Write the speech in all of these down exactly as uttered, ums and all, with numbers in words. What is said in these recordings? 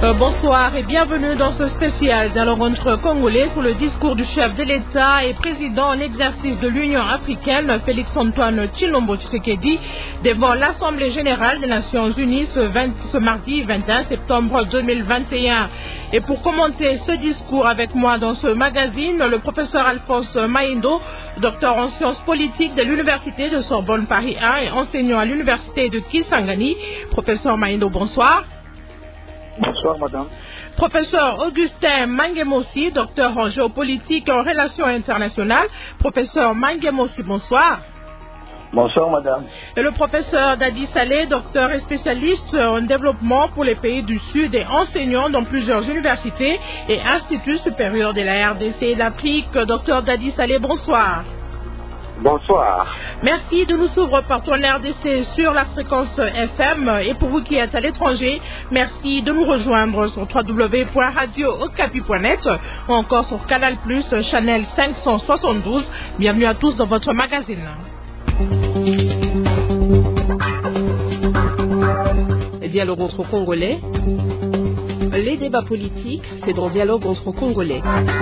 Euh, bonsoir et bienvenue dans ce spécial dialogue entre Congolais sur le discours du chef de l'État et président en exercice de l'Union africaine, Félix-Antoine Tshilombo Tshisekedi, devant l'Assemblée générale des Nations unies ce, vingt, ce mardi vingt et un septembre deux mille vingt et un. Et pour commenter ce discours avec moi dans ce magazine, le professeur Alphonse Maindo, docteur en sciences politiques de l'Université de Sorbonne Paris un et enseignant à l'Université de Kisangani. Professeur Maindo, bonsoir. Bonsoir, madame. Professeur Augustin Mangemossi, docteur en géopolitique et en relations internationales. Professeur Mangemossi, bonsoir. Bonsoir, madame. Et le professeur Dadi Saleh, docteur et spécialiste en développement pour les pays du Sud et enseignant dans plusieurs universités et instituts supérieurs de la R D C et d'Afrique. Docteur Dadi Saleh, bonsoir. Bonsoir. Merci de nous suivre partout en R D C sur la fréquence F M et pour vous qui êtes à l'étranger, merci de nous rejoindre sur w w w point radio okapi point net ou encore sur Canal Plus, Channel cinq cent soixante-douze. Bienvenue à tous dans votre magazine. Dialogue entre Congolais. Les débats politiques, c'est dans Dialogue entre Congolais.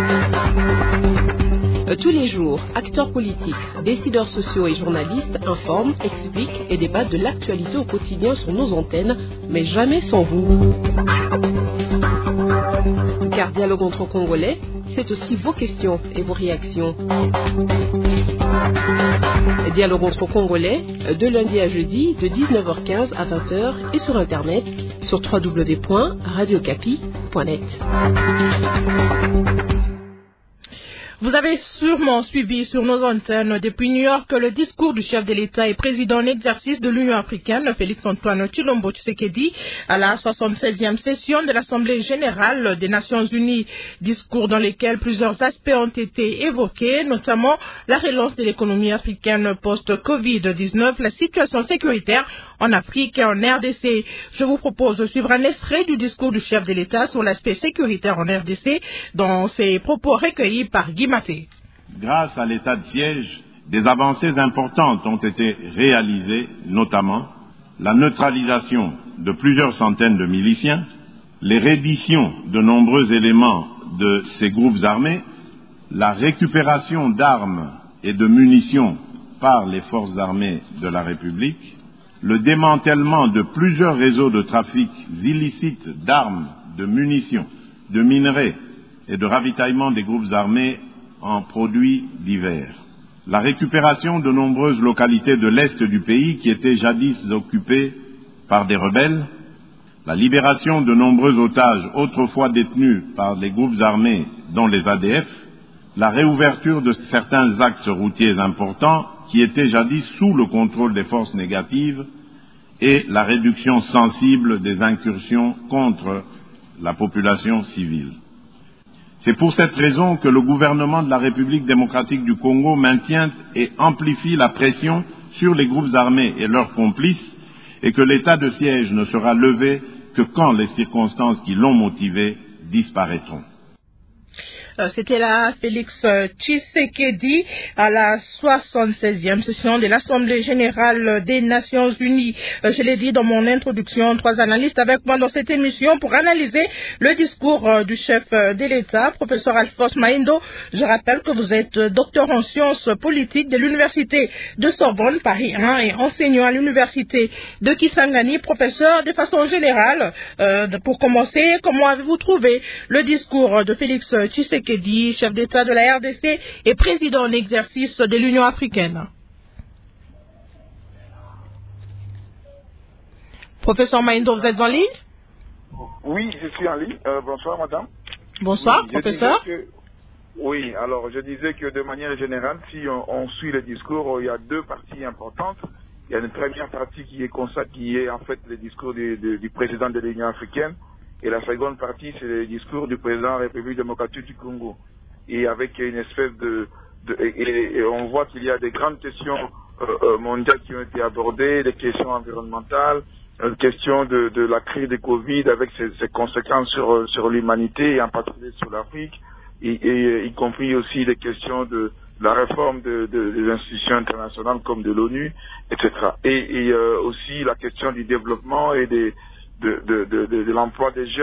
Tous les jours, acteurs politiques, décideurs sociaux et journalistes informent, expliquent et débattent de l'actualité au quotidien sur nos antennes, mais jamais sans vous. Car Dialogue entre Congolais, c'est aussi vos questions et vos réactions. Dialogue entre Congolais, de lundi à jeudi, de dix-neuf heures quinze à vingt heures et sur Internet, sur w w w point radio okapi point net. Vous avez sûrement suivi sur nos antennes depuis New York le discours du chef de l'État et président en exercice de l'Union africaine, Félix-Antoine Tshilombo Tshisekedi, à la soixante-seizième session de l'Assemblée générale des Nations unies. Discours dans lequel plusieurs aspects ont été évoqués, notamment la relance de l'économie africaine post-covid dix-neuf, la situation sécuritaire en Afrique et en R D C. Je vous propose de suivre un extrait du discours du chef de l'État sur l'aspect sécuritaire en R D C dans ses propos recueillis par Guy Maté. Grâce à l'état de siège, des avancées importantes ont été réalisées, notamment la neutralisation de plusieurs centaines de miliciens, les redditions de nombreux éléments de ces groupes armés, la récupération d'armes et de munitions par les forces armées de la République, le démantèlement de plusieurs réseaux de trafic illicites d'armes, de munitions, de minerais et de ravitaillement des groupes armés en produits divers, la récupération de nombreuses localités de l'Est du pays qui étaient jadis occupées par des rebelles, la libération de nombreux otages autrefois détenus par les groupes armés dont les A D F, la réouverture de certains axes routiers importants qui étaient jadis sous le contrôle des forces négatives et la réduction sensible des incursions contre la population civile. C'est pour cette raison que le gouvernement de la République démocratique du Congo maintient et amplifie la pression sur les groupes armés et leurs complices et que l'état de siège ne sera levé que quand les circonstances qui l'ont motivé disparaîtront. C'était là Félix Tshisekedi à la soixante-seizième session de l'Assemblée générale des Nations unies. Je l'ai dit dans mon introduction, trois analystes avec moi dans cette émission pour analyser le discours du chef de l'État, professeur Alphonse Maindo. Je rappelle que vous êtes docteur en sciences politiques de l'Université de Sorbonne Paris un et enseignant à l'Université de Kisangani. Professeur, de façon générale, euh, pour commencer, comment avez-vous trouvé le discours de Félix Tshisekedi, chef d'État de la R D C et président en exercice de l'Union africaine? Professeur Maindo, vous êtes en ligne? Oui, je suis en ligne. Euh, bonsoir, madame. Bonsoir, oui, professeur. Que, oui, alors je disais que de manière générale, si on, on suit le discours, il y a deux parties importantes. Il y a une première partie qui est consacrée, qui est en fait le discours du, du, du président de l'Union africaine. Et la seconde partie, c'est le discours du président de la République démocratique du Congo. Et avec une espèce de... de et, et on voit qu'il y a des grandes questions euh, mondiales qui ont été abordées, des questions environnementales, une question de, de la crise de Covid avec ses, ses conséquences sur, sur l'humanité et en particulier sur l'Afrique, et, et y compris aussi des questions de la réforme de, de, des institutions internationales comme de l'ONU, et cetera. Et, et euh, aussi la question du développement et des... De, de, de, de, de l'emploi des jeunes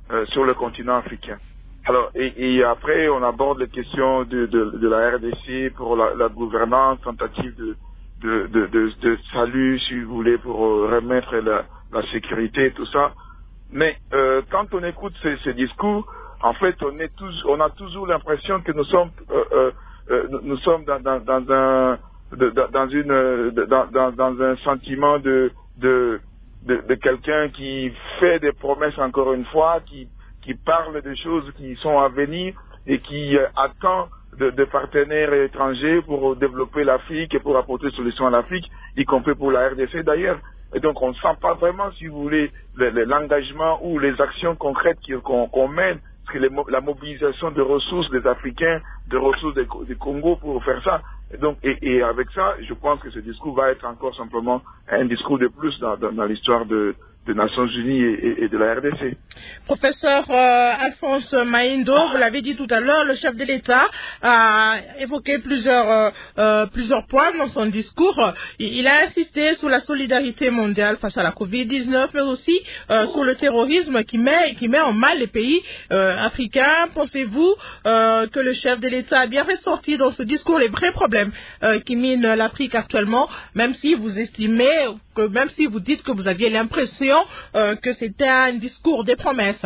euh, sur le continent africain. Alors, et, et après, on aborde les questions de, de, de la R D C pour la, la gouvernance, tentative de, de, de, de, de salut, si vous voulez, pour remettre la, la sécurité et tout ça. Mais euh, quand on écoute ces, ces discours, en fait, on, est tous, on a toujours l'impression que nous sommes, euh, euh, euh, nous sommes dans, dans, dans un, de, dans une, dans, dans, dans un sentiment de, de, de, de quelqu'un qui fait des promesses encore une fois, qui qui parle de choses qui sont à venir et qui euh, attend de, de partenaires étrangers pour développer l'Afrique et pour apporter des solutions à l'Afrique, y compris pour la R D C d'ailleurs. Et donc on ne sent pas vraiment, si vous voulez, l'engagement ou les actions concrètes qu'on qu'on mène, parce que les, la mobilisation de ressources des Africains, de ressources des, des Congo pour faire ça. Et donc, et, et avec ça, je pense que ce discours va être encore simplement un discours de plus dans, dans, dans l'histoire de des Nations Unies et, et de la R D C. Professeur euh, Alphonse Maindo, vous l'avez dit tout à l'heure, le chef de l'État a évoqué plusieurs, euh, euh, plusieurs points dans son discours. Il, il a insisté sur la solidarité mondiale face à la covid dix-neuf, mais aussi euh, sur le terrorisme qui met, qui met en mal les pays euh, africains. Pensez-vous euh, que le chef de l'État a bien ressorti dans ce discours les vrais problèmes euh, qui minent l'Afrique actuellement, même si vous estimez, que même si vous dites que vous aviez l'impression euh, que c'était un discours des promesses?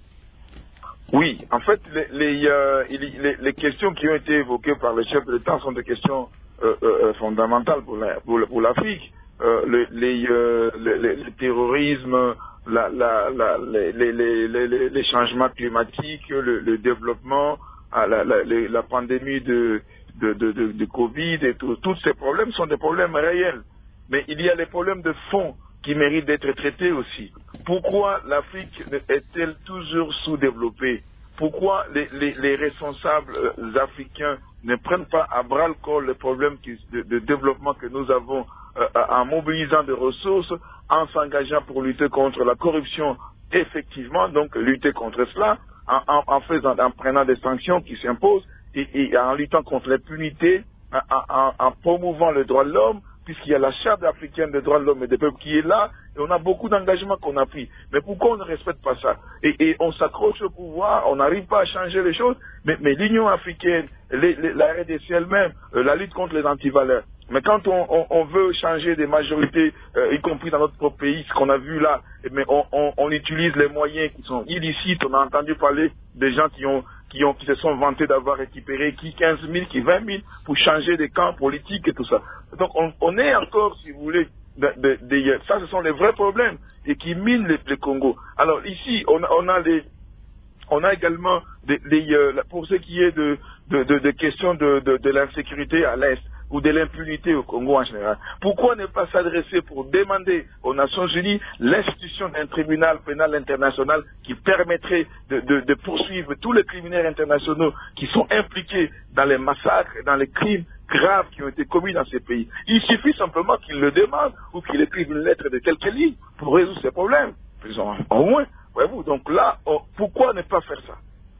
Oui, en fait, les, les, euh, les, les questions qui ont été évoquées par le chef de l'État sont des questions euh, euh, fondamentales pour la, pour, pour l'Afrique. Euh, le, les, euh, le, le, le terrorisme, la, la, la, les, les, les, les, les changements climatiques, le, le développement, la, la, la, la pandémie de, de, de, de, de Covid et tout, tous ces problèmes sont des problèmes réels. Mais il y a les problèmes de fond qui méritent d'être traités aussi. Pourquoi l'Afrique est-elle toujours sous-développée? Pourquoi les, les, les responsables africains ne prennent pas à bras-le-corps les problèmes de, de développement que nous avons euh, en mobilisant des ressources, en s'engageant pour lutter contre la corruption, effectivement, donc lutter contre cela, en, en, en, faisant, en prenant des sanctions qui s'imposent et, et en luttant contre l'impunité, en, en, en promouvant le droit de l'homme, puisqu'il y a la charte africaine des droits de l'homme et des peuples qui est là, et on a beaucoup d'engagements qu'on a pris. Mais pourquoi on ne respecte pas ça? Et, et on s'accroche au pouvoir, on n'arrive pas à changer les choses, mais, mais l'Union africaine, les, les, la R D C elle-même, euh, la lutte contre les antivaleurs. Mais quand on, on, on veut changer des majorités, euh, y compris dans notre propre pays, ce qu'on a vu là, mais on, on, on utilise les moyens qui sont illicites. On a entendu parler des gens qui ont Qui, ont, qui se sont vantés d'avoir récupéré qui quinze mille, qui vingt mille pour changer des camps politiques et tout ça. Donc on, on est encore, si vous voulez, de, de, de, ça ce sont les vrais problèmes et qui minent le, le Congo. Alors ici, on, on a les, on a également des, des, euh, pour ce qui est de, de, de, de questions de, de, de l'insécurité à l'Est ou de l'impunité au Congo en général. Pourquoi ne pas s'adresser pour demander aux Nations Unies l'institution d'un tribunal pénal international qui permettrait de, de, de poursuivre tous les criminels internationaux qui sont impliqués dans les massacres et dans les crimes graves qui ont été commis dans ces pays? Il suffit simplement qu'ils le demandent ou qu'ils écrivent une lettre de quelques lignes pour résoudre ces problèmes. Au moins, voyez-vous, donc là, on, pourquoi ne pas faire ça?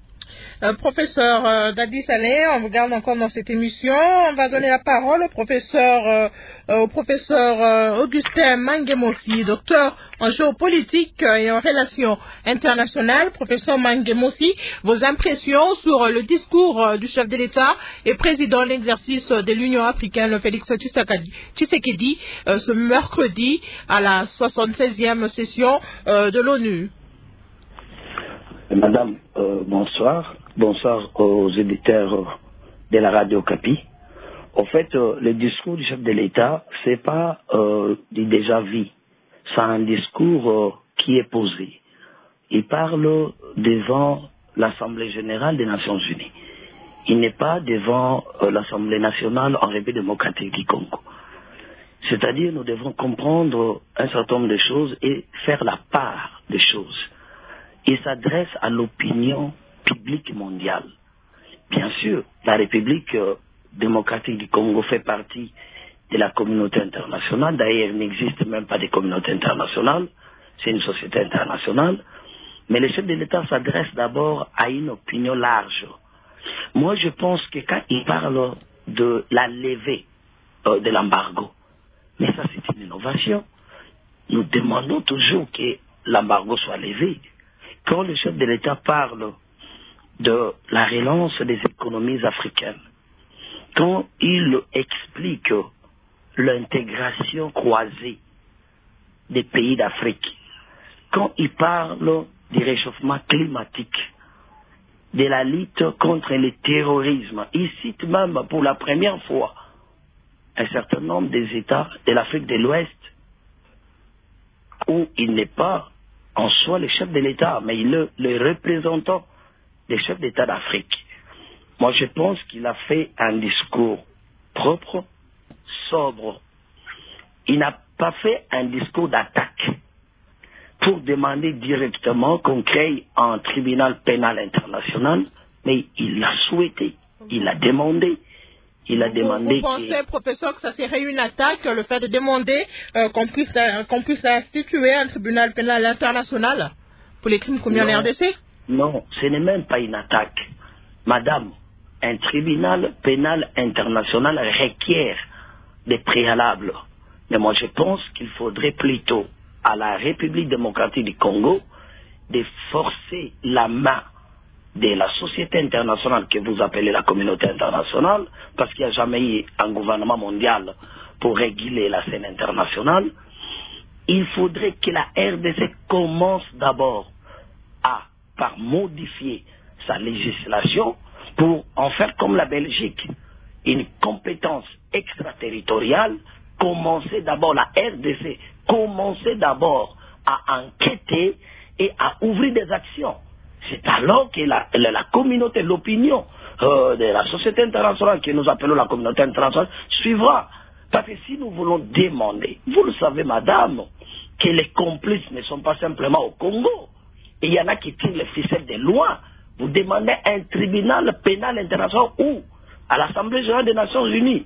Euh, professeur euh, Dadi Saleh, on vous garde encore dans cette émission. On va donner la parole au professeur, euh, euh, au professeur euh, Augustin Mangemossi, docteur en géopolitique et en relations internationales. Professeur Mangemossi, vos impressions sur le discours euh, du chef de l'État et président de l'exercice de l'Union africaine, Félix Tshisekedi, euh, ce mercredi à la soixante-seizième session euh, de l'ONU. Madame, euh, bonsoir. Bonsoir aux éditeurs de la radio Capi. En fait, euh, le discours du chef de l'État, c'est pas euh, du déjà-vu. C'est un discours euh, qui est posé. Il parle devant l'Assemblée générale des Nations Unies. Il n'est pas devant euh, l'Assemblée nationale en République démocratique du Congo. C'est-à-dire, nous devons comprendre un certain nombre de choses et faire la part des choses. Il s'adresse à l'opinion publique mondiale. Bien sûr, la République euh, démocratique du Congo fait partie de la communauté internationale. D'ailleurs, il n'existe même pas de communauté internationale. C'est une société internationale. Mais le chef de l'État s'adresse d'abord à une opinion large. Moi, je pense que quand il parle de la levée euh, de l'embargo, mais ça, c'est une innovation. Nous demandons toujours que l'embargo soit levé. quand le chef de l'État parle de la relance des économies africaines, quand il explique l'intégration croisée des pays d'Afrique, quand il parle du réchauffement climatique, de la lutte contre le terrorisme, il cite même pour la première fois un certain nombre des États de l'Afrique de l'Ouest où il n'est pas en soi le chef de l'État, mais il est le représentant des chefs d'État d'Afrique. Moi, je pense qu'il a fait un discours propre, sobre. Il n'a pas fait un discours d'attaque pour demander directement qu'on crée un tribunal pénal international, mais il l'a souhaité, il l'a demandé. Il a vous, demandé. Vous pensez, que... professeur, que ça serait une attaque, le fait de demander euh, qu'on puisse, euh, qu'on puisse instituer un tribunal pénal international pour les crimes commis en R D C? Non, ce n'est même pas une attaque. Madame, un tribunal pénal international requiert des préalables. Mais moi, je pense qu'il faudrait plutôt à la République démocratique du Congo de forcer la main de la société internationale que vous appelez la communauté internationale, parce qu'il n'y a jamais eu un gouvernement mondial pour réguler la scène internationale. Il faudrait que la R D C commence d'abord à par modifier sa législation pour en faire comme la Belgique, une compétence extraterritoriale, commencer d'abord la R D C, commencer d'abord à enquêter et à ouvrir des actions. C'est alors que la, la, la communauté, l'opinion euh, de la société internationale, que nous appelons la communauté internationale, suivra. Parce que si nous voulons demander, vous le savez madame, que les complices ne sont pas simplement au Congo, et il y en a qui tirent les ficelles de loin. Vous demandez un tribunal pénal international où? À l'Assemblée générale des Nations Unies?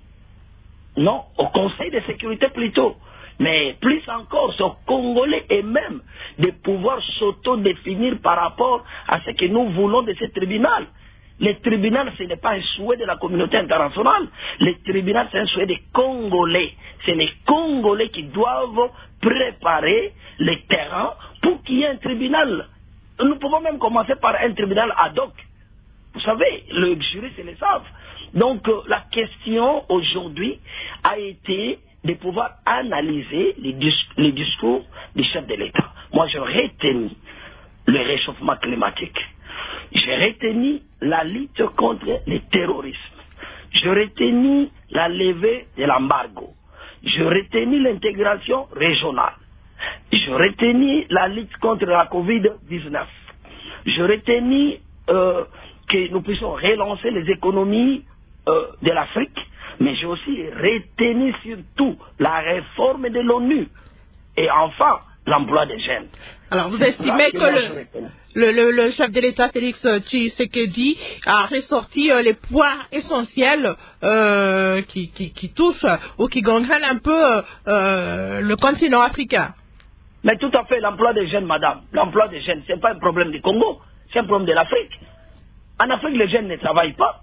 Non, au Conseil de sécurité plutôt. Mais plus encore, c'est aux Congolais eux-mêmes de pouvoir s'auto-définir par rapport à ce que nous voulons de ce tribunal. Le tribunal, ce n'est pas un souhait de la communauté internationale. Le tribunal, c'est un souhait des Congolais. C'est les Congolais qui doivent préparer les terrains pour qu'il y ait un tribunal. Nous pouvons même commencer par un tribunal ad hoc. Vous savez, le juriste le savent. Donc, euh, la question aujourd'hui a été de pouvoir analyser les, dis les discours du chef de l'État. Moi, j'ai retenu le réchauffement climatique. J'ai retenu la lutte contre le terrorisme. J'ai retenu la levée de l'embargo. J'ai retenu l'intégration régionale. J'ai retenu la lutte contre la covid dix-neuf. J'ai retenu euh, que nous puissions relancer les économies euh, de l'Afrique. Mais j'ai aussi retenu surtout la réforme de l'ONU et enfin l'emploi des jeunes. Alors vous estimez que, que le, le, le, le chef de l'État Félix Tshisekedi a ressorti euh, les points essentiels euh, qui, qui, qui touchent ou qui gangrènent un peu euh, le continent africain? Mais tout à fait, l'emploi des jeunes, madame. L'emploi des jeunes, ce n'est pas un problème du Congo, c'est un problème de l'Afrique. En Afrique, les jeunes ne travaillent pas.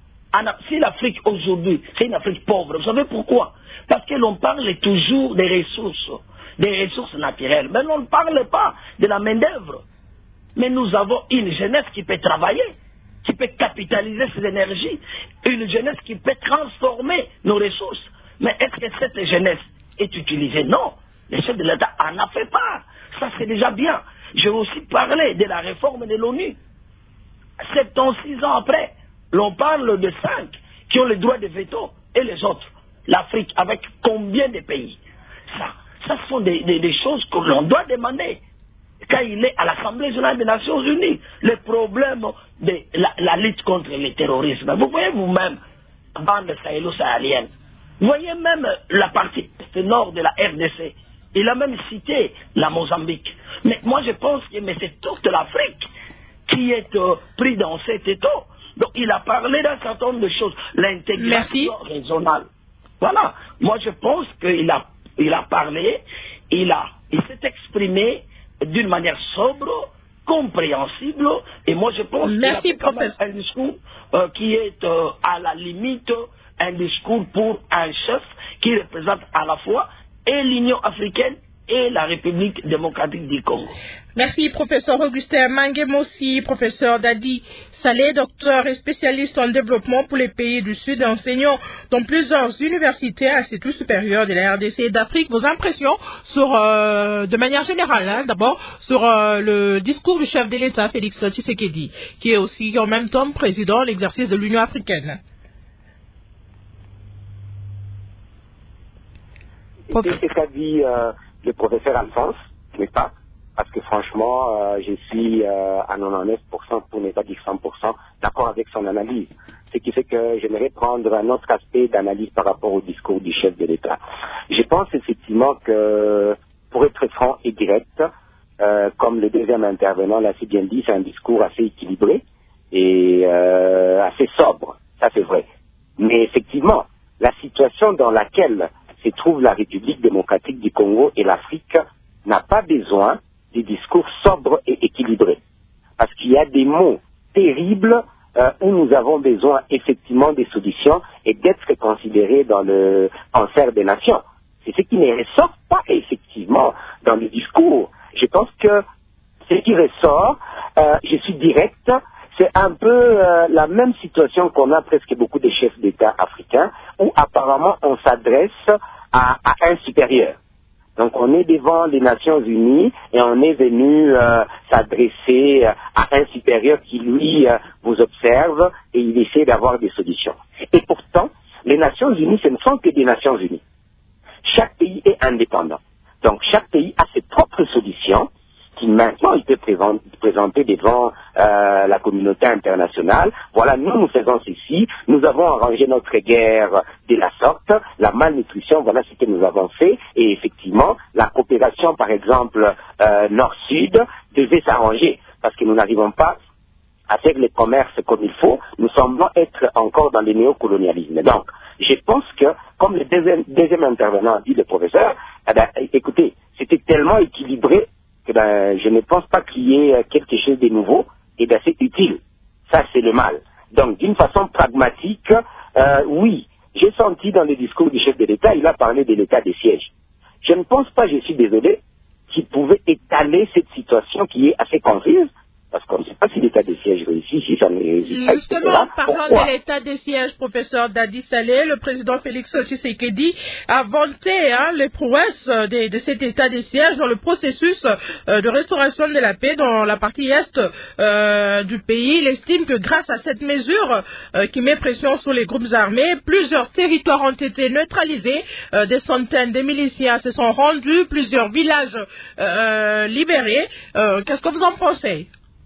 Si l'Afrique aujourd'hui, c'est une Afrique pauvre, vous savez pourquoi? Parce que l'on parle toujours des ressources, des ressources naturelles, mais on ne parle pas de la main-d'œuvre. Mais nous avons une jeunesse qui peut travailler, qui peut capitaliser ses énergies, une jeunesse qui peut transformer nos ressources. Mais est-ce que cette jeunesse est utilisée? Non. Le chef de l'État en a fait part. Ça, c'est déjà bien. J'ai aussi parlé de la réforme de l'ONU. soixante-six ans après, l'on parle de cinq qui ont le droit de veto et les autres. L'Afrique, avec combien de pays? Ça, ça sont des, des, des choses que l'on doit demander quand il est à l'Assemblée générale des Nations Unies. Le problème de la, la lutte contre le terrorisme. Vous voyez vous-même, bande sahélo-sahélienne. Vous voyez même la partie nord de la R D C. Il a même cité la Mozambique. Mais moi je pense que c'est toute l'Afrique qui est euh, pris dans cet état. Donc il a parlé d'un certain nombre de choses. L'intégration régionale. Voilà. Moi je pense qu'il a, il a parlé, il, a, il s'est exprimé d'une manière sobre, compréhensible. Et moi je pense qu'il a fait quand même un discours euh, qui est euh, à la limite un discours pour un chef qui représente à la fois et l'Union africaine et la République démocratique du Congo. Merci, professeur Augustin Mangemossi, professeur Dadi Saleh, docteur et spécialiste en développement pour les pays du Sud, enseignant dans plusieurs universités à l'institut supérieur de la R D C et d'Afrique. Vos impressions sur, euh, de manière générale, hein, d'abord, sur euh, le discours du chef de l'État, Félix Tshisekedi, qui est aussi en même temps président de l'exercice de l'Union africaine. C'est ce qu'a dit euh, le professeur Alphonse, n'est-ce pas? Parce que franchement, euh, je suis euh, à quatre-vingt-dix-neuf pour cent, pour ne pas dire cent pour cent, d'accord avec son analyse. Ce qui fait que j'aimerais prendre un autre aspect d'analyse par rapport au discours du chef de l'État. Je pense effectivement que, pour être franc et direct, euh, comme le deuxième intervenant l'a si bien dit, c'est un discours assez équilibré et euh, assez sobre, ça c'est vrai. Mais effectivement, la situation dans laquelle se trouve la République démocratique du Congo et l'Afrique n'a pas besoin des discours sobres et équilibrés. Parce qu'il y a des mots terribles euh, où nous avons besoin effectivement des solutions et d'être considérés dans le concert des nations. C'est ce qui ne ressort pas effectivement dans le discours. Je pense que ce qui ressort, euh, je suis direct, c'est un peu euh, la même situation qu'on a presque beaucoup de chefs d'État africains où apparemment on s'adresse à, à un supérieur. Donc on est devant les Nations Unies et on est venu euh, s'adresser à un supérieur qui lui euh, vous observe et il essaie d'avoir des solutions. Et pourtant, les Nations Unies, ce ne sont que des Nations Unies. Chaque pays est indépendant. Donc chaque pays a ses propres solutions qui maintenant il peut présenter devant euh, la communauté internationale. Voilà, nous, nous faisons ceci, nous avons arrangé notre guerre de la sorte, la malnutrition, voilà ce que nous avons fait, et effectivement, la coopération, par exemple, euh, Nord-Sud, devait s'arranger, parce que nous n'arrivons pas à faire le commerce comme il faut, nous semblons être encore dans le néocolonialisme. Donc, je pense que, comme le deuxième, deuxième intervenant a dit, le professeur, eh ben, écoutez, c'était tellement équilibré que ben, je ne pense pas qu'il y ait quelque chose de nouveau et d'assez utile. Ça, c'est le mal. Donc, d'une façon pragmatique, euh, oui, j'ai senti dans le discours du chef de l'État, il a parlé de l'état des sièges. Je ne pense pas, je suis désolé, qu'il pouvait étaler cette situation qui est assez confuse, parce qu'on ne sait pas si l'état des sièges réussit, si ça ne réussit pas. Justement, parlant de l'état des sièges, professeur Dadi Saleh, le président Félix Tshisekedi a vanté hein, les prouesses de, de cet état des sièges dans le processus euh, de restauration de la paix dans la partie est euh, du pays. Il estime que grâce à cette mesure euh, qui met pression sur les groupes armés, plusieurs territoires ont été neutralisés, euh, des centaines de miliciens se sont rendus, plusieurs villages euh, libérés. Euh, qu'est-ce que vous en pensez?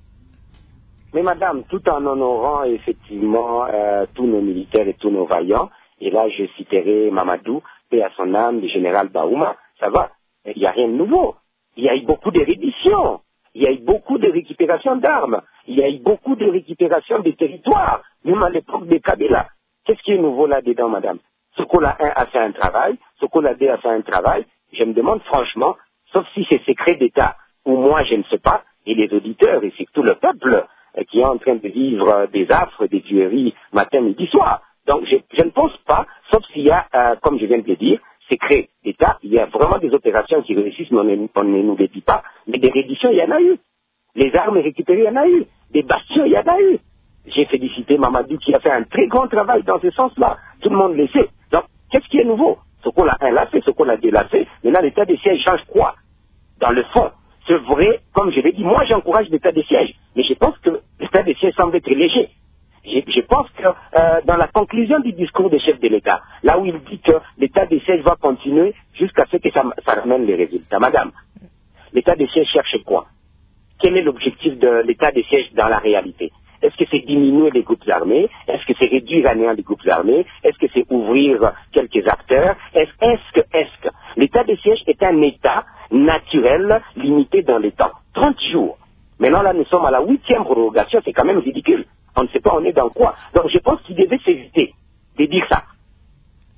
Mais madame, tout en honorant effectivement euh, tous nos militaires et tous nos vaillants, et là je citerai Mamadou, paix à son âme, le général Baouma, ça va, il n'y a rien de nouveau. Il y a eu beaucoup de redditions, il y a eu beaucoup de récupération d'armes, il y a eu beaucoup de récupération des territoires, même à l'époque des Kabila. Qu'est-ce qui est nouveau là-dedans, madame? Sokola un a fait un travail, Sokola deux a fait un travail, je me demande franchement, sauf si c'est secret d'État, ou moi je ne sais pas, et les auditeurs, et surtout le peuple, qui est en train de vivre des affres, des tueries matin, midi, soir. Donc je, je ne pense pas, sauf s'il y a, euh, comme je viens de le dire, secret d'État, il y a vraiment des opérations qui réussissent, mais on ne, on ne nous le dit pas, mais des redditions, il y en a eu. Les armes récupérées, il y en a eu. Des bastions, il y en a eu. J'ai félicité Mamadou qui a fait un très grand travail dans ce sens-là. Tout le monde le sait. Donc, qu'est-ce qui est nouveau? Ce qu'on a un l'a fait, ce qu'on a deux l'a fait. Maintenant, l'état des sièges change quoi? Dans le fond, c'est vrai, comme je l'ai dit, moi j'encourage l'état des sièges, mais je pense que l'état des sièges semble être léger. Je, je pense que euh, dans la conclusion du discours du chef de l'État, là où il dit que l'état des sièges va continuer jusqu'à ce que ça, ça ramène les résultats. Madame, l'état des sièges cherche quoi? Quel est l'objectif de l'état des sièges dans la réalité? Est-ce que c'est diminuer les groupes armés? Est-ce que c'est réduire à néant les groupes armés? Est-ce que c'est ouvrir quelques acteurs? Est-ce est-ce que, est-ce que l'état des sièges est un état naturel limité dans le temps? trente jours. Maintenant, là, nous sommes à la huitième prorogation, c'est quand même ridicule. On ne sait pas on est dans quoi. Donc, je pense qu'il devait s'éviter de dire ça.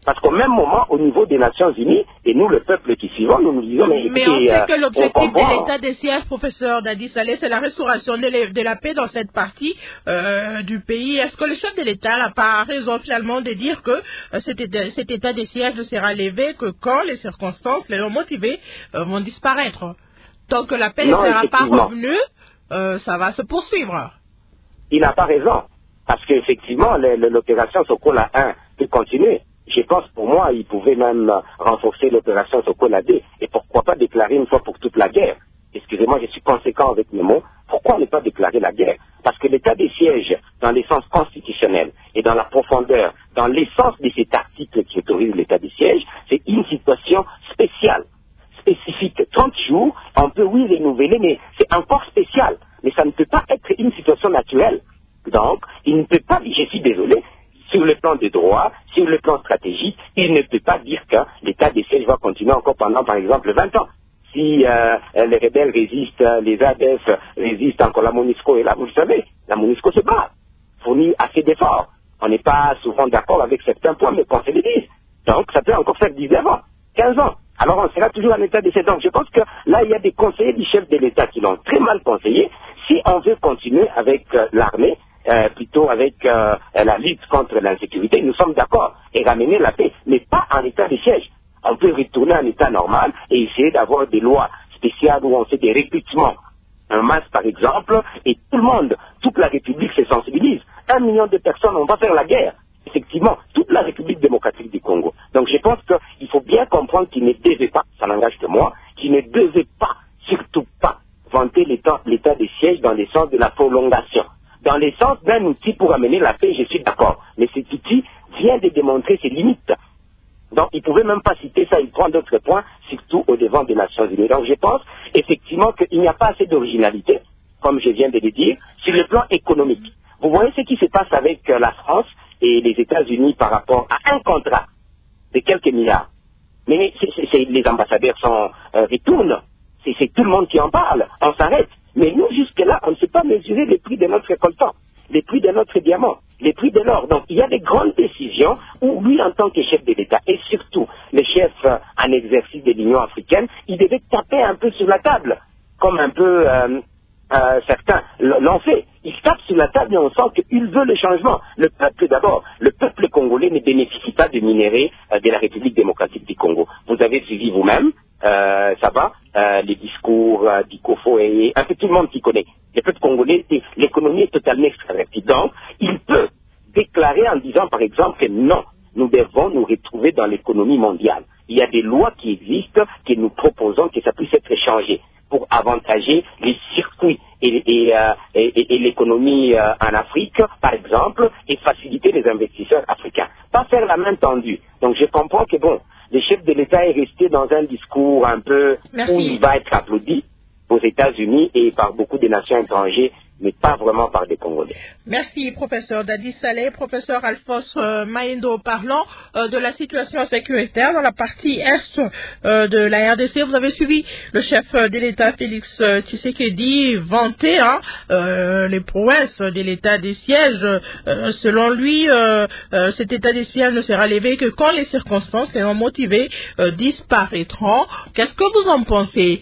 Parce qu'au même moment, au niveau des Nations Unies, et nous, le peuple qui suivons, nous nous disons, mais, mais écoutez, on sait euh, que l'objectif on de l'état des sièges, professeur Dadi Saleh, c'est la restauration de, les, de la paix dans cette partie euh, du pays. Est-ce que le chef de l'État n'a pas raison finalement de dire que euh, cet, état, cet état des sièges ne sera levé que quand les circonstances, les non motivés, euh, vont disparaître? Tant que la paix non, ne sera pas revenue, euh, ça va se poursuivre. Il n'a pas raison. Parce qu'effectivement, l'opération Sokola un peut continuer. Je pense, pour moi, il pouvait même renforcer l'opération Sokola deux. Et pourquoi pas déclarer une fois pour toute la guerre? Excusez-moi, je suis conséquent avec mes mots. Pourquoi ne pas déclarer la guerre? Parce que l'état des sièges, dans l'essence constitutionnelle et dans la profondeur, dans l'essence de cet article qui autorise l'état des sièges, c'est une situation spéciale, spécifique. trente jours, on peut, oui, renouveler, mais c'est encore spécial. Mais ça ne peut pas être une situation naturelle. Donc, il ne peut pas, je suis désolé, sur le plan des droits, sur le plan stratégique, il ne peut pas dire que l'état des sièges va continuer encore pendant, par exemple, vingt ans. Si euh, les rebelles résistent, les A D F résistent encore, la MONUSCO est là, vous le savez, la MONUSCO se bat, fournit assez d'efforts. On n'est pas souvent d'accord avec certains points, mais qu'on se le dise. Donc, ça peut encore faire dix-neuf ans, quinze ans. Alors, on sera toujours en état de siège. Donc, je pense que là, il y a des conseillers du chef de l'État qui l'ont très mal conseillé. Si on veut continuer avec euh, l'armée, Euh, plutôt avec euh, la lutte contre l'insécurité, nous sommes d'accord, et ramener la paix, mais pas en état de siège. On peut retourner en état normal et essayer d'avoir des lois spéciales où on fait des recrutements en masse, par exemple, et tout le monde, toute la République se sensibilise. Un million de personnes, on va faire la guerre. Effectivement, toute la République démocratique du Congo. Donc je pense qu'il faut bien comprendre qu'il ne devait pas, ça n'engage que moi, qu'il ne devait pas, surtout pas, vanter l'état des sièges dans le sens de la prolongation. Dans le sens d'un outil pour amener la paix, je suis d'accord. Mais cet outil vient de démontrer ses limites. Donc, il ne pouvait même pas citer ça, il prend d'autres points, surtout au devant des Nations Unies. Donc, je pense effectivement qu'il n'y a pas assez d'originalité, comme je viens de le dire, sur le plan économique. Vous voyez ce qui se passe avec la France et les États-Unis par rapport à un contrat de quelques milliards. Mais c'est, c'est, c'est, les ambassadeurs sont, euh, retournent. C'est, c'est tout le monde qui en parle. On s'arrête. Mais nous, jusque-là, on ne sait pas mesurer les prix de notre coltan, les prix de notre diamant, les prix de l'or. Donc, il y a des grandes décisions où lui, en tant que chef de l'État, et surtout le chef euh, en exercice de l'Union africaine, il devait taper un peu sur la table, comme un peu euh, euh, certains l'ont fait. Il tape sur la table et on sent qu'il veut le changement. Le peuple d'abord, le peuple congolais ne bénéficie pas de minerais euh, de la République démocratique du Congo. Vous avez suivi vous-même. Euh, ça va, euh, les discours euh, d'Ikofo et un peu tout le monde qui connaît. Le peuple congolais, l'économie est totalement extravertie. Donc, il peut déclarer en disant, par exemple, que non, nous devons nous retrouver dans l'économie mondiale. Il y a des lois qui existent, que nous proposons que ça puisse être changé pour avantager les circuits et, et, euh, et, et l'économie euh, en Afrique, par exemple, et faciliter les investisseurs africains. Pas faire la main tendue. Donc, je comprends que bon, le chef de l'État est resté dans un discours un peu Merci. Où il va être applaudi aux États-Unis et par beaucoup de nations étrangères, mais pas vraiment par des Congolais. Merci, professeur Dadi Saleh. Professeur Alphonse euh, Maïndo, parlant euh, de la situation sécuritaire dans la partie est euh, de la R D C. Vous avez suivi le chef de l'État, Félix euh, Tshisekedi, vanter hein, euh, les prouesses de l'état des sièges. Euh, selon lui, euh, euh, cet état des sièges ne sera levé que quand les circonstances, les non motivés, euh, disparaîtront. Qu'est-ce que vous en pensez?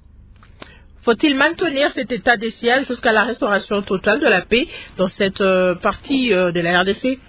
Faut-il maintenir cet état des sièges jusqu'à la restauration totale de la paix dans cette euh, partie euh, de la R D C?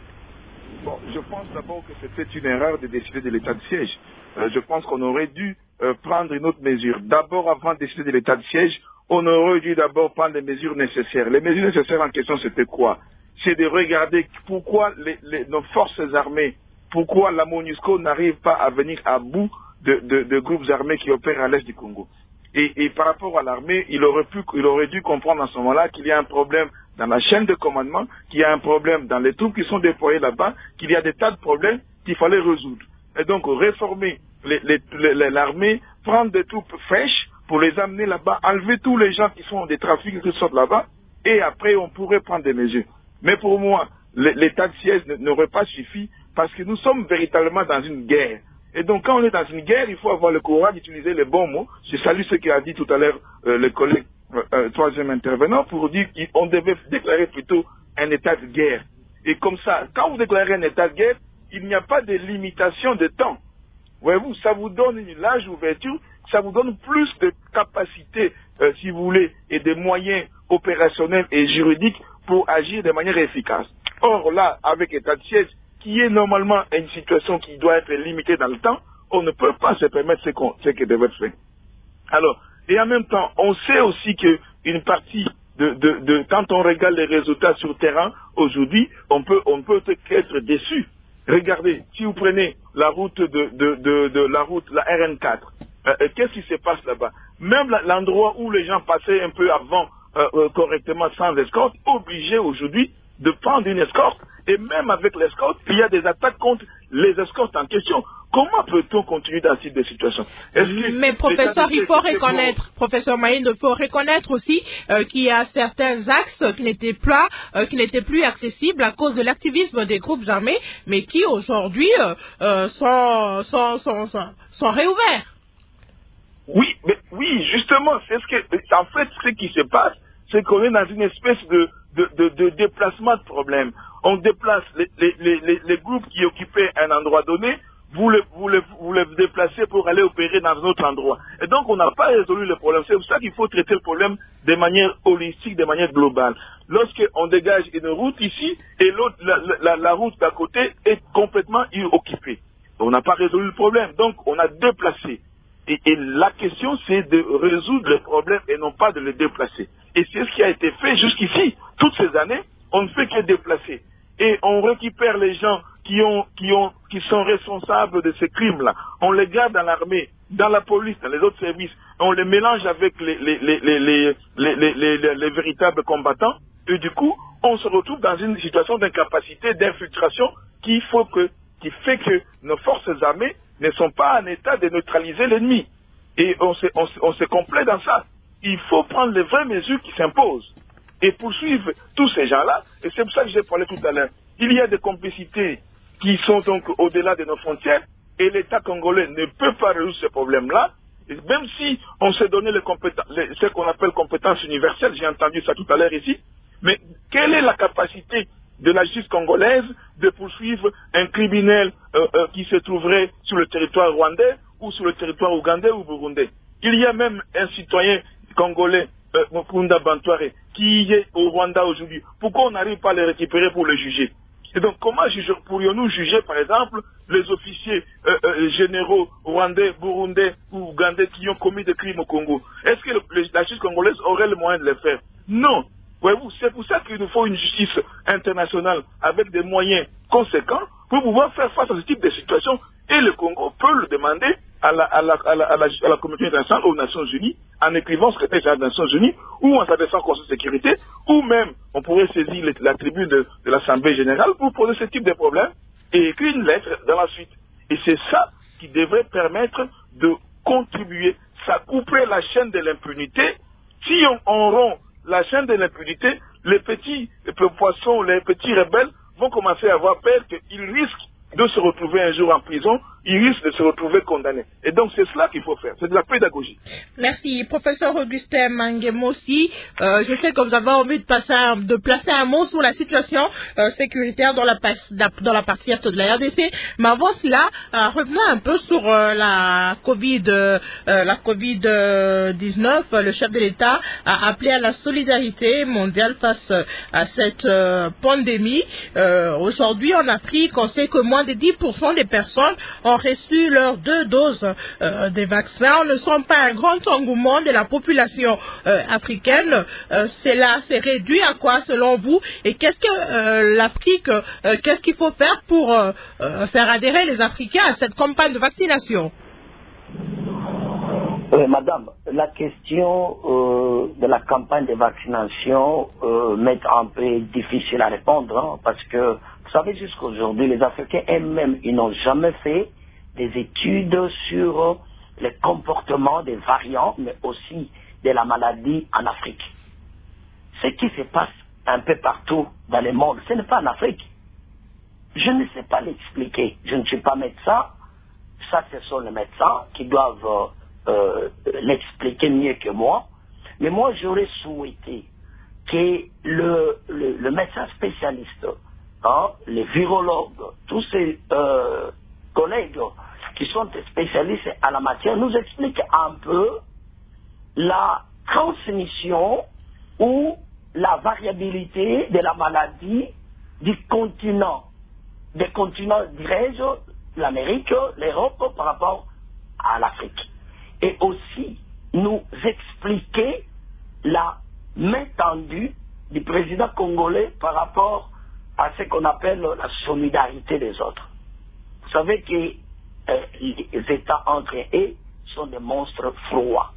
Bon, je pense d'abord que c'était une erreur de décider de l'état de siège. Euh, je pense qu'on aurait dû euh, prendre une autre mesure. D'abord, avant de décider de l'état de siège, on aurait dû d'abord prendre les mesures nécessaires. Les mesures nécessaires en question, c'était quoi? C'est de regarder pourquoi les, les, nos forces armées, pourquoi la MONUSCO n'arrive pas à venir à bout de, de, de groupes armés qui opèrent à l'est du Congo. Et, et par rapport à l'armée, il aurait pu, il aurait dû comprendre à ce moment-là qu'il y a un problème dans la chaîne de commandement, qu'il y a un problème dans les troupes qui sont déployées là-bas, qu'il y a des tas de problèmes qu'il fallait résoudre. Et donc réformer les, les, les, l'armée, prendre des troupes fraîches pour les amener là-bas, enlever tous les gens qui sont des trafics qui sortent là-bas, et après on pourrait prendre des mesures. Mais pour moi, l'état de siège n'aurait pas suffi parce que nous sommes véritablement dans une guerre. Et donc, quand on est dans une guerre, il faut avoir le courage d'utiliser les bons mots. Je salue ce qu'a dit tout à l'heure euh, le collègue euh, troisième intervenant pour dire qu'on devait déclarer plutôt un état de guerre. Et comme ça, quand vous déclarez un état de guerre, il n'y a pas de limitation de temps. Voyez-vous, ça vous donne une large ouverture, ça vous donne plus de capacités, euh, si vous voulez, et de moyens opérationnels et juridiques pour agir de manière efficace. Or là, avec l'état de siège, qui est normalement une situation qui doit être limitée dans le temps, on ne peut pas se permettre ce, qu'on, ce qui devait être fait. Alors, et en même temps, on sait aussi qu'une partie de, de, de, quand on regarde les résultats sur le terrain, aujourd'hui, on peut, on peut être déçu. Regardez, si vous prenez la route de, de, de, de la route, la R N quatre, euh, qu'est-ce qui se passe là-bas? Même la, l'endroit où les gens passaient un peu avant euh, euh, correctement sans escorte, obligés aujourd'hui de prendre une escorte, et même avec l'escorte, il y a des attaques contre les escortes en question. Comment peut-on continuer dans ce type de situation? Mais professeur, il faut reconnaître, pour... professeur Maïn, il faut reconnaître aussi euh, qu'il y a certains axes qui n'étaient pas, euh, qui n'étaient plus accessibles à cause de l'activisme des groupes armés, mais qui aujourd'hui euh, euh, sont, sont, sont, sont, sont réouverts. Oui, mais oui, justement, c'est ce que, en fait, ce qui se passe, c'est qu'on est dans une espèce de, de, de, de déplacement de problème. On déplace les, les, les, les groupes qui occupaient un endroit donné, vous les, vous, les, vous les déplacez pour aller opérer dans un autre endroit. Et donc, on n'a pas résolu le problème. C'est pour ça qu'il faut traiter le problème de manière holistique, de manière globale. Lorsqu'on dégage une route ici, et l'autre, la, la, la route d'à côté est complètement occupée. On n'a pas résolu le problème. Donc, on a déplacé. Et, et la question, c'est de résoudre le problème et non pas de le déplacer. Et c'est ce qui a été fait jusqu'ici. Toutes ces années, on ne fait que déplacer. Et on récupère les gens qui, ont, qui, ont, qui sont responsables de ces crimes-là. On les garde dans l'armée, dans la police, dans les autres services. On les mélange avec les, les, les, les, les, les, les, les, les, les véritables combattants. Et du coup, on se retrouve dans une situation d'incapacité, d'infiltration qui, faut que, qui fait que nos forces armées ne sont pas en état de neutraliser l'ennemi. Et on se, on, on se complaît dans ça. Il faut prendre les vraies mesures qui s'imposent et poursuivre tous ces gens-là. Et c'est pour ça que j'ai parlé tout à l'heure. Il y a des complicités qui sont donc au-delà de nos frontières et l'État congolais ne peut pas résoudre ce problème-là. Et même si on s'est donné les compétences, les, ce qu'on appelle compétences universelles, j'ai entendu ça tout à l'heure ici, mais quelle est la capacité de la justice congolaise de poursuivre un criminel euh, euh, qui se trouverait sur le territoire rwandais ou sur le territoire ougandais ou burundais? Il y a même un citoyen congolais, euh, Mukunda Bantware, qui est au Rwanda aujourd'hui. Pourquoi on n'arrive pas à le récupérer pour le juger? Et donc, comment pourrions-nous juger, par exemple, les officiers euh, euh, généraux rwandais, burundais ou ougandais qui ont commis des crimes au Congo? Est-ce que le, la justice congolaise aurait le moyen de le faire? Non. Voyez-vous, c'est pour ça qu'il nous faut une justice internationale avec des moyens conséquents pour pouvoir faire face à ce type de situation. Et le Congo peut le demander à la, à la, à la, à la, à la communauté internationale, aux Nations Unies, en écrivant ce secrétaire général des Nations Unies, ou en s'adressant au Conseil de sécurité, ou même on pourrait saisir la tribune de, de l'Assemblée générale pour poser ce type de problème et écrire une lettre dans la suite. Et c'est ça qui devrait permettre de contribuer, ça couperait la chaîne de l'impunité. Si on, on rompt la chaîne de l'impunité, les petits les poissons, les petits rebelles vont commencer à avoir peur qu'ils risquent de se retrouver un jour en prison, ils risquent de se retrouver condamnés. Et donc c'est cela qu'il faut faire, c'est de la pédagogie. Merci. Professeur Augustin Mangemossi, euh, je sais que vous avez envie de, passer un, de placer un mot sur la situation euh, sécuritaire dans la, dans la partie est de la R D C, mais avant cela, euh, revenons un peu sur euh, la Covid, euh, la Covid dix-neuf. Le chef de l'État a appelé à la solidarité mondiale face à cette euh, pandémie. Euh, aujourd'hui en Afrique, on sait que moins de dix pour cent des personnes ont reçu leurs deux doses euh, des vaccins. On ne sent pas un grand engouement de la population euh, africaine. Euh, cela s'est réduit à quoi selon vous? Et qu'est-ce que euh, l'Afrique, euh, qu'est-ce qu'il faut faire pour euh, euh, faire adhérer les Africains à cette campagne de vaccination? Oui, madame, la question euh, de la campagne de vaccination euh, m'est un peu difficile à répondre, hein, parce que, vous savez, jusqu'à aujourd'hui, les Africains eux-mêmes, ils n'ont jamais fait des études sur le comportement des variants, mais aussi de la maladie en Afrique. Ce qui se passe un peu partout dans le monde, ce n'est pas en Afrique. Je ne sais pas l'expliquer. Je ne suis pas médecin. Ça, ce sont les médecins qui doivent euh, l'expliquer mieux que moi. Mais moi, j'aurais souhaité que le, le, le médecin spécialiste hein, les virologues, tous ces euh, collègues qui sont spécialistes à la matière, nous expliquent un peu la transmission ou la variabilité de la maladie du continent, des continents, dirais-je, l'Amérique, l'Europe par rapport à l'Afrique. Et aussi nous expliquer la main tendue du président congolais par rapport à ce qu'on appelle la solidarité des autres. Vous savez que euh, les États entre eux sont des monstres froids.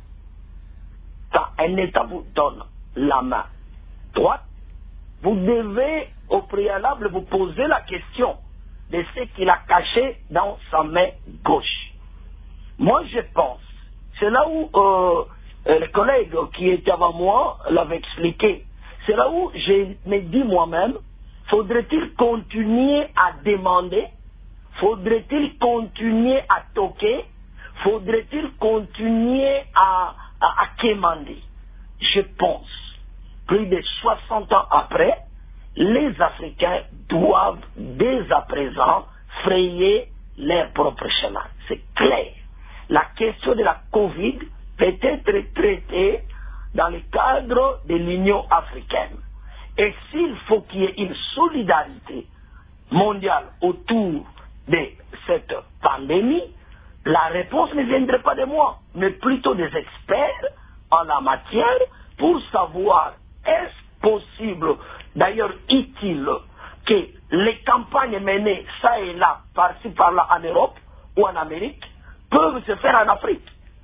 Quand un État vous donne la main droite, vous devez au préalable vous poser la question de ce qu'il a caché dans sa main gauche. Moi je pense, c'est là où euh, les collègues qui étaient avant moi l'avaient expliqué, c'est là où je me dis moi-même, faudrait-il continuer à demander, faudrait-il continuer à toquer, faudrait-il continuer à, à, à quémander? Je pense, plus de soixante ans après, les Africains doivent dès à présent frayer leur propre chemin. C'est clair. La question de la Covid peut être traitée dans le cadre de l'Union africaine. Et s'il faut qu'il y ait une solidarité mondiale autour de cette pandémie, la réponse ne viendrait pas de moi, mais plutôt des experts en la matière pour savoir est-ce possible, d'ailleurs utile, que les campagnes menées ça et là, par-ci par-là en Europe ou en Amérique, peuvent se faire en Afrique.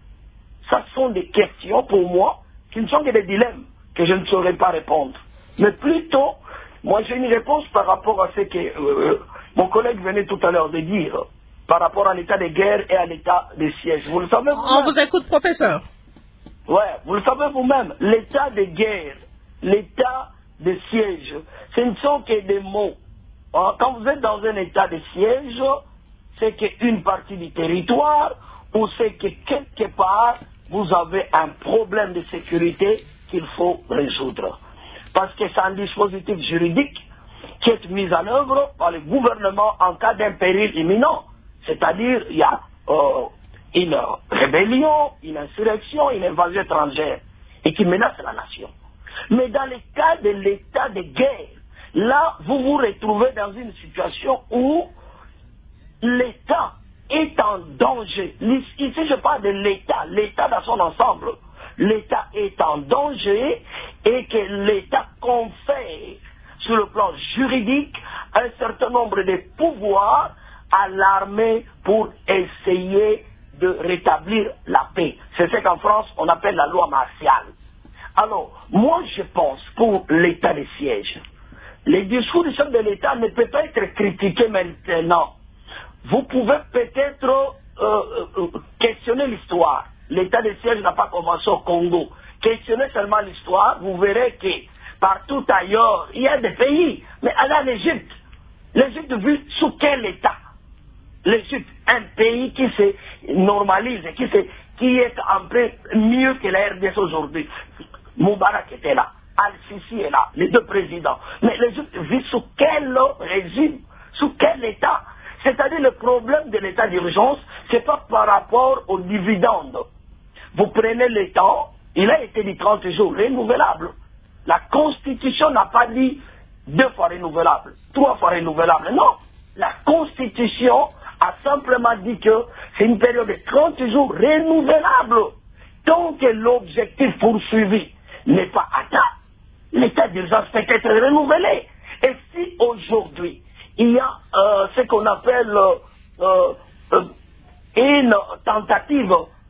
Ça sont des questions pour moi qui ne sont que des dilemmes que je ne saurais pas répondre. Mais plutôt, moi j'ai une réponse par rapport à ce que euh, mon collègue venait tout à l'heure de dire, par rapport à l'état de guerre et à l'état de siège. Vous le savez vous-même. On vous écoute, professeur. Ouais, vous le savez vous-même, l'état de guerre, l'état de siège, ce ne sont que des mots. Quand vous êtes dans un état de siège, c'est qu'une partie du territoire, ou c'est que quelque part, vous avez un problème de sécurité qu'il faut résoudre. Parce que c'est un dispositif juridique qui est mis en œuvre par le gouvernement en cas d'un péril imminent. C'est-à-dire, il y a euh, une rébellion, une insurrection, une invasion étrangère, et qui menace la nation. Mais dans le cas de l'état de guerre, là, vous vous retrouvez dans une situation où l'État est en danger. Ici, je parle de l'État, l'État dans son ensemble. L'État est en danger et que l'État confère sur le plan juridique un certain nombre de pouvoirs à l'armée pour essayer de rétablir la paix. C'est ce qu'en France on appelle la loi martiale. Alors, moi je pense pour l'état de siège, les discours du chef de l'État ne peuvent pas être critiqués maintenant. Vous pouvez peut-être euh, euh, questionner l'histoire. L'état de siège n'a pas commencé au Congo. Questionnez seulement l'histoire, vous verrez que partout ailleurs, il y a des pays. Mais allez en Égypte. L'Égypte vit sous quel état? L'Égypte, un pays qui se normalise, qui, se, qui est en paix mieux que la R D C aujourd'hui. Moubarak était là, Al-Sisi est là, les deux présidents. Mais l'Égypte vit sous quel régime? Sous quel état? C'est-à-dire le problème de l'état d'urgence, ce n'est pas par rapport aux dividendes. Vous prenez le temps, il a été dit trente jours, renouvelable. La Constitution n'a pas dit deux fois renouvelable, trois fois renouvelable. Non, la Constitution a simplement dit que c'est une période de trente jours renouvelable. Tant que l'objectif poursuivi n'est pas atteint, l'état d'urgence peut être renouvelé. Et si aujourd'hui, il y a euh, ce qu'on appelle euh, euh, une tentative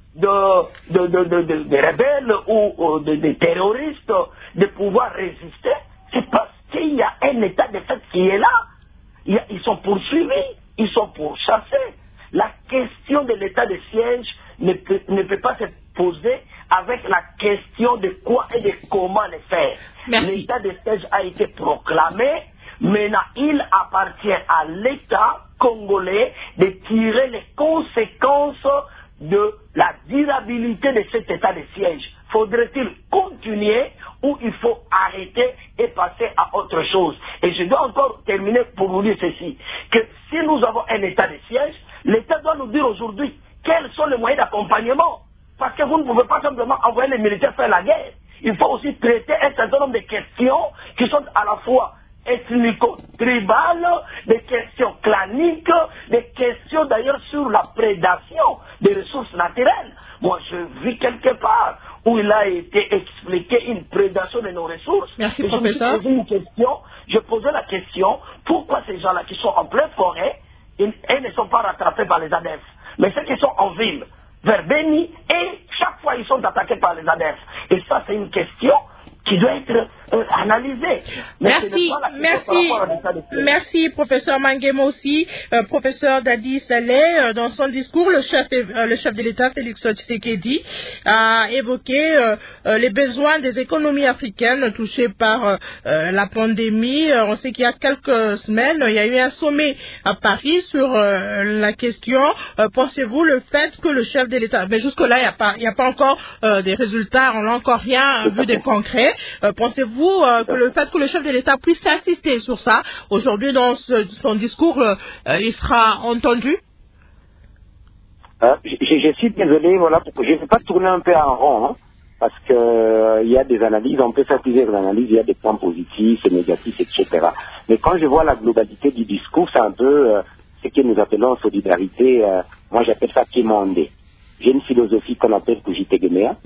de, de, de, de, de, de rebelles ou de, de terroristes de pouvoir résister, c'est parce qu'il y a un état de fait qui est là. Il y a, ils sont poursuivis, ils sont pourchassés. La question de l'état de siège ne peut, ne peut pas se poser avec la question de quoi et de comment le faire. L'état de siège a été proclamé. Maintenant, il appartient à l'État congolais de tirer les conséquences de la durabilité de cet état de siège. faudrait-il continuer ou il faut arrêter et passer à autre chose? Et je dois encore terminer pour vous dire ceci, que si nous avons un état de siège, l'État doit nous dire aujourd'hui quels sont les moyens d'accompagnement. Parce que vous ne pouvez pas simplement envoyer les militaires faire la guerre. Il faut aussi traiter un certain nombre de questions qui sont à la fois ethnico-tribales, des questions claniques, des questions d'ailleurs sur la prédation des ressources naturelles. Moi, je vis quelque part où il a été expliqué une prédation de nos ressources. Merci, et professeur. Je me suis posé une question, je posais la question, pourquoi ces gens-là qui sont en pleine forêt, ils, ils ne sont pas rattrapés par les A D F, mais ceux qui sont en ville, vers Beni, et chaque fois ils sont attaqués par les A D F. Et ça, c'est une question qui doit être euh, analysée. Mais merci, merci, merci, professeur Mangema aussi, euh, professeur Dadi Saleh, euh, dans son discours, le chef, euh, le chef de l'État, Félix Tshisekedi, a évoqué euh, euh, les besoins des économies africaines touchées par euh, euh, la pandémie. Euh, on sait qu'il y a quelques semaines, il y a eu un sommet à Paris sur euh, la question. Euh, pensez-vous le fait que le chef de l'État, mais jusque-là, il n'y a pas, il n'y a pas encore euh, des résultats, on n'a encore rien vu de concret. Euh, pensez-vous euh, que le fait que le chef de l'État puisse insister sur ça, aujourd'hui dans ce, son discours, euh, euh, il sera entendu? euh, je, je suis désolé, voilà, pour que je ne vais pas tourner un peu en rond, hein, parce que euh, il y a des analyses, on peut faire plusieurs analyses, il y a des points positifs et négatifs, et cetera. Mais quand je vois la globalité du discours, c'est un peu euh, ce que nous appelons solidarité, euh, moi j'appelle ça Kémandé. J'ai une philosophie qu'on appelle Kujitegemea,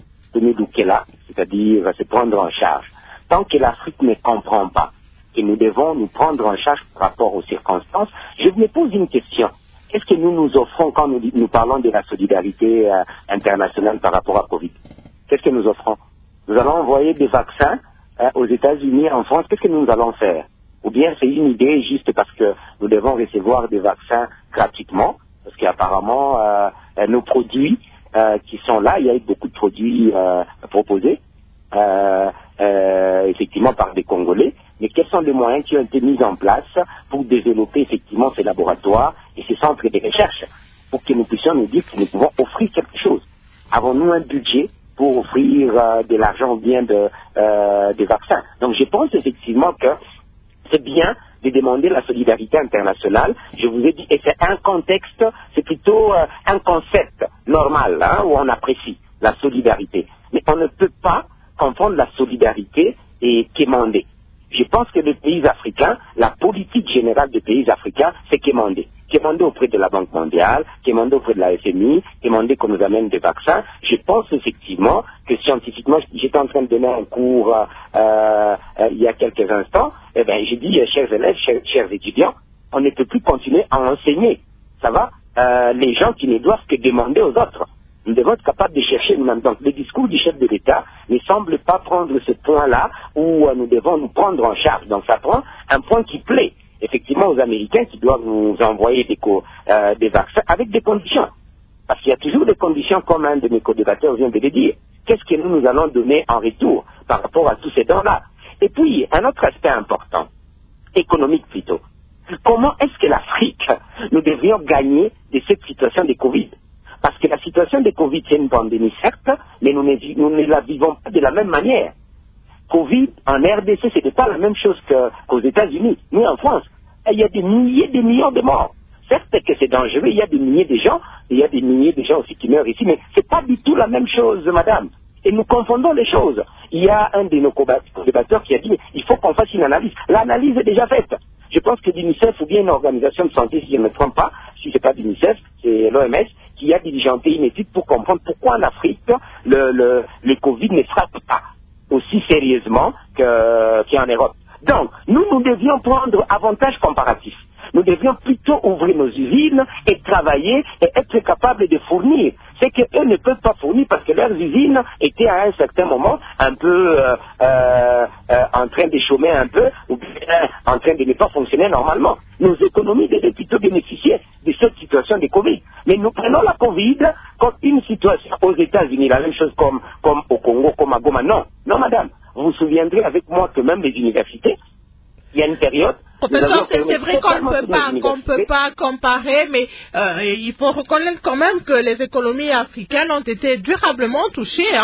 là, c'est-à-dire se prendre en charge. Tant que l'Afrique ne comprend pas que nous devons nous prendre en charge par rapport aux circonstances, je me pose une question. Qu'est-ce que nous nous offrons quand nous, nous parlons de la solidarité euh, internationale par rapport à Covid? Qu'est-ce que nous offrons? Nous allons envoyer des vaccins euh, aux États-Unis, en France. Qu'est-ce que nous allons faire? Ou bien c'est une idée juste parce que nous devons recevoir des vaccins gratuitement, parce qu'apparemment euh, nos produits Euh, qui sont là, il y a eu beaucoup de produits euh, proposés, euh, euh, effectivement par des Congolais, mais quels sont les moyens qui ont été mis en place pour développer effectivement ces laboratoires et ces centres de recherche, pour que nous puissions nous dire que nous pouvons offrir quelque chose? Avons-nous un budget pour offrir euh, de l'argent ou bien de, euh, des vaccins? Donc je pense effectivement que c'est bien de demander la solidarité internationale. Je vous ai dit, et c'est un contexte, c'est plutôt euh, un concept normal, hein, où on apprécie la solidarité. Mais on ne peut pas confondre la solidarité et quémander. Je pense que les pays africains, la politique générale des pays africains, c'est quémander. Quémander auprès de la Banque mondiale, quémander auprès de la F M I, quémander qu'on nous amène des vaccins. Je pense effectivement que scientifiquement, j'étais en train de donner un cours euh, euh, il y a quelques instants, eh ben, j'ai dit, chers élèves, chers, chers étudiants, on ne peut plus continuer à enseigner. Ça va euh, les gens qui ne doivent que demander aux autres. Nous devons être capables de chercher nous-mêmes. Donc, le discours du chef de l'État ne semble pas prendre ce point-là où euh, nous devons nous prendre en charge. Donc, ça prend un point qui plaît effectivement aux Américains qui doivent nous envoyer des, co- euh, des vaccins avec des conditions. Parce qu'il y a toujours des conditions, comme un de mes co-débatteurs vient de le dire. Qu'est-ce que nous, nous allons donner en retour par rapport à tous ces dons-là? Et puis, un autre aspect important, économique plutôt. Comment est-ce que l'Afrique, nous devrions gagner de cette situation de Covid? Parce que la situation de Covid, c'est une pandémie, certes, mais nous ne, nous ne la vivons pas de la même manière. Covid, en R D C, ce n'était pas la même chose que, qu'aux États-Unis, ni en France. Il y a des milliers, des millions de morts. Certes que c'est dangereux, il y a des milliers de gens, il y a des milliers de gens aussi qui meurent ici, mais c'est pas du tout la même chose, madame. Et nous confondons les choses. Il y a un de nos débatteurs qui a dit, il faut qu'on fasse une analyse. L'analyse est déjà faite. Je pense que l'UNICEF ou bien une organisation de santé, si je ne me trompe pas, si c'est pas l'UNICEF, c'est l'O M S, qui a diligenté une étude pour comprendre pourquoi en Afrique, le, le, le Covid ne frappe pas aussi sérieusement que, qu'en Europe. Donc, nous, nous devions prendre avantage comparatif. Nous devions plutôt ouvrir nos usines et travailler et être capables de fournir ce qu'eux ne peuvent pas fournir parce que leurs usines étaient à un certain moment un peu euh, euh, euh, en train de chômer un peu ou bien en train de ne pas fonctionner normalement. Nos économies devaient plutôt bénéficier de cette situation de Covid. Mais nous prenons la Covid comme une situation aux États-Unis, la même chose comme, comme au Congo, comme à Goma. Non, non madame, vous vous souviendrez avec moi que même les universités, il y a une période. Professeur, c'est, c'est vrai qu'on ne peut pas, qu'on peut pas comparer, mais euh, il faut reconnaître quand même que les économies africaines ont été durablement touchées hein,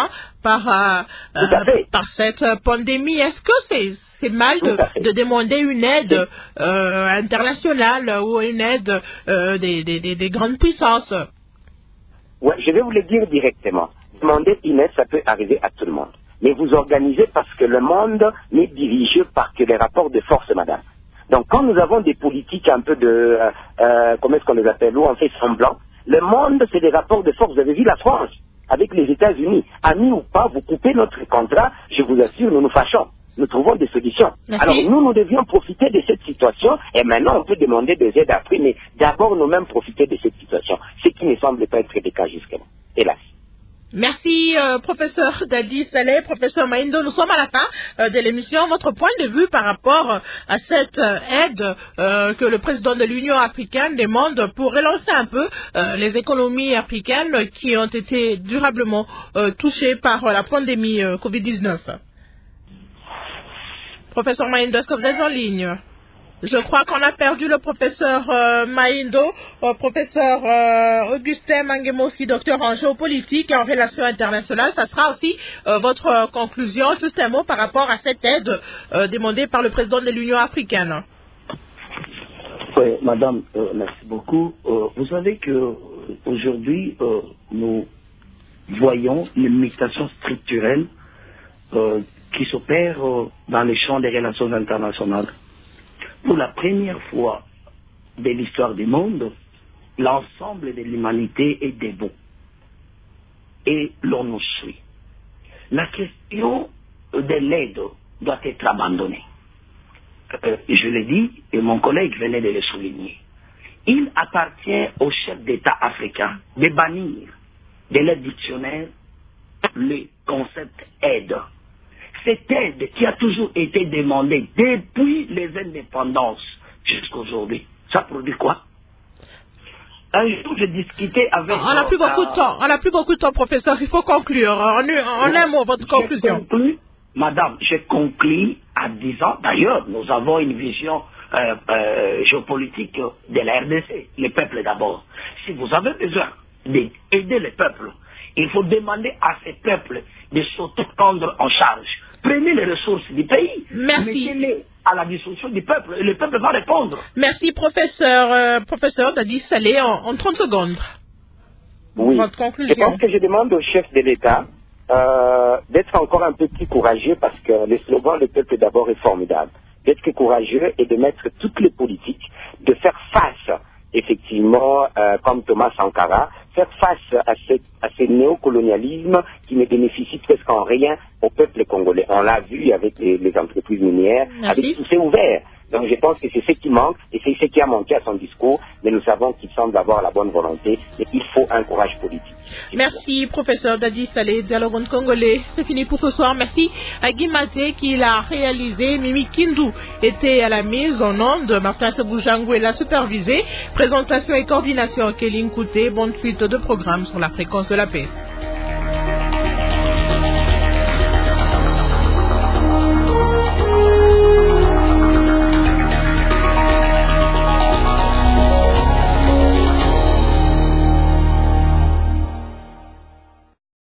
par, euh, euh, par cette pandémie. Est-ce que c'est, c'est mal de, de demander une aide euh, internationale ou une aide euh, des, des, des, des grandes puissances? Ouais, je vais vous le dire directement. Demander une aide, ça peut arriver à tout le monde. Mais vous organisez parce que le monde n'est dirigé par que les rapports de force, madame. Donc quand nous avons des politiques un peu de, euh, euh, comment est-ce qu'on les appelle, où on fait semblant, le monde c'est des rapports de force. Vous avez vu la France avec les États-Unis, amis ou pas, vous coupez notre contrat, je vous assure, nous nous fâchons. Nous trouvons des solutions. Merci. Alors nous, nous devions profiter de cette situation et maintenant on peut demander des aides après, mais d'abord nous-mêmes profiter de cette situation, ce qui ne semble pas être le cas jusqu'à là, hélas. Merci, euh, professeur Dadi Saleh, professeur Maindo. Nous sommes à la fin euh, de l'émission. Votre point de vue par rapport à cette euh, aide euh, que le président de l'Union africaine demande pour relancer un peu euh, les économies africaines qui ont été durablement euh, touchées par euh, la pandémie euh, covid dix-neuf. Professeur Maindo, est-ce que vous êtes en ligne? Je crois qu'on a perdu le professeur euh, Maindo, euh, professeur euh, Augustin Mangemo aussi, docteur en géopolitique et en relations internationales. Ça sera aussi euh, votre euh, conclusion, juste un mot par rapport à cette aide euh, demandée par le président de l'Union africaine. Oui, madame, euh, merci beaucoup. Euh, vous savez que aujourd'hui, euh, nous voyons une mutation structurelle euh, qui s'opère euh, dans les champs des relations internationales. Pour la première fois de l'histoire du monde, l'ensemble de l'humanité est debout. Et l'on nous suit. La question de l'aide doit être abandonnée. Euh, je l'ai dit, et mon collègue venait de le souligner. Il appartient aux chefs d'État africains de bannir de leur dictionnaire le concept aide. Cette aide qui a toujours été demandée depuis les indépendances jusqu'à aujourd'hui, ça produit quoi? Un jour, je discutais avec... On n'a plus beaucoup euh, de temps, on n'a plus beaucoup de temps, professeur, il faut conclure. On, on aime votre conclusion. Je conclue, madame, je conclue en disant, d'ailleurs, nous avons une vision euh, euh, géopolitique de la R D C, les peuples d'abord. Si vous avez besoin d'aider les peuples, il faut demander à ces peuples de s'auto-prendre en charge. Prenez les ressources du pays, merci. Mettez-les à la disposition du peuple, et le peuple va répondre. Merci, professeur, euh, professeur Dadi Saleh, en, en trente secondes. Oui, votre conclusion. Je pense que je demande au chef de l'État euh, d'être encore un peu plus courageux parce que le slogan « Le peuple d'abord » est formidable. D'être courageux et de mettre toutes les politiques, de faire face, effectivement, euh, comme Thomas Sankara, faire face à ce, à ce néocolonialisme qui ne bénéficie presque en rien au peuple congolais. On l'a vu avec les, les entreprises minières, Merci. Avec tout c'est ouvert. Donc je pense que c'est ce qui manque et c'est ce qui a manqué à son discours, mais nous savons qu'il semble avoir la bonne volonté et il faut un courage politique. Merci, professeur Dadi Saleh, dialogue congolais. C'est fini pour ce soir. Merci à Guy Maté qui l'a réalisé. Mimi Kindu était à la mise en onde. Martin Seboujango l'a supervisé. Présentation et coordination Kéline Kouté. Bonne suite de programme sur la fréquence de la paix.